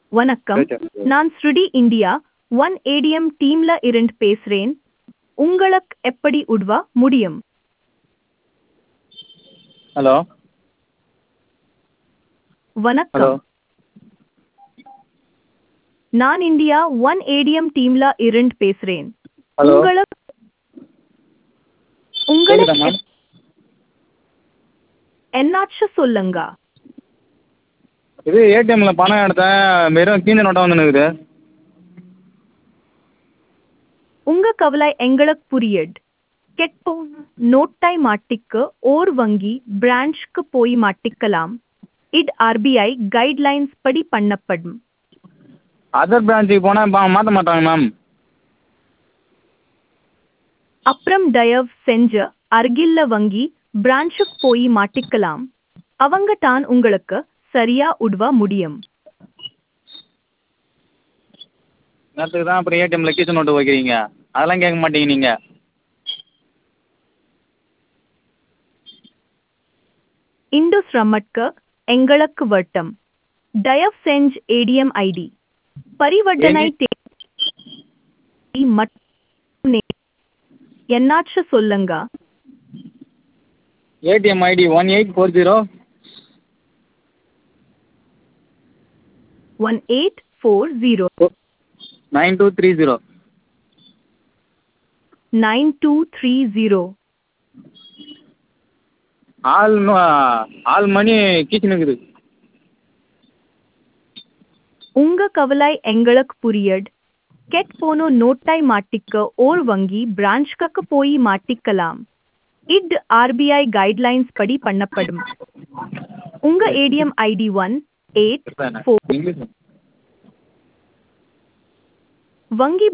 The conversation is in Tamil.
வணக்கம், நான் ஸ்ருடி இந்தியா ஒன் ஏடிஎம் டீம்ல இருந்து பேசுறேன். உங்களுக்கு எப்படி உதவ முடியும்? ஹலோ ஹலோ வணக்கம், நான் இந்தியா ஒன் ஏடிஎம் டீம்ல இருந்து பேசுறேன். ஹலோ உங்களுக்கு கேக்குதா உங்களுக்கு மேம்? என்னாச்சு சொல்லுங்க. இது ஏடிஎம்ல பணம் எடுத்தேன், வெறும் கீழே நோட்டாக வந்துனுக்குது. உங்க கவலை எங்களுக்கு புரியுது. கெட்டோ நோட்டை மாட்டிக்க ஓர் வங்கி பிரான்ச்சுக்கு போய் மாட்டிக்கலாம். இது ஆர்பிஐ கைட்லைன்ஸ் படி பண்ணப்படும். அதர் பிரான்ச்சுக்கு போனால் மாற்ற மாட்டாங்க மேம். அப்புறம் தயவு செஞ்சு அருகில்ல வங்கி பிரான்ச்சுக்கு போய் மாட்டிக்கலாம். அவங்க தான் உங்களுக்கு சரியா உதவ முடியும். நேரத்துக்கு தான் அப்புறம் ஏடிஎம்ல கீழே நோட்டு வைக்கிறீங்க, அதெல்லாம் கேட்க மாட்டீங்க நீங்கள். இந்து சிரமட்க எங்களுக்கு வட்டம். தயவு செஞ்சு ஏடிஎம் ஐடி பரிவர்த்தனை தேதி மற்றும் என்னாச்சு சொல்லுங்க. ATM ID 1840 1840 9230. 9230. ஆல் மணி கீச்சுனுக்குது. உங்க கவலை எங்களுக்கு புரியுது. கெட் போனோ நோட்டை மாட்டிக்க ஓர் வங்கி பிரான்ச்சுக்கு போய் மாட்டிக்கலாம். இது ஆர்பிஐ கைட்லைன்ஸ் படி பண்ணப்படும். உங்க ஏடிஎம் ஐடி 184 இங்கிலீஷ் வங்கி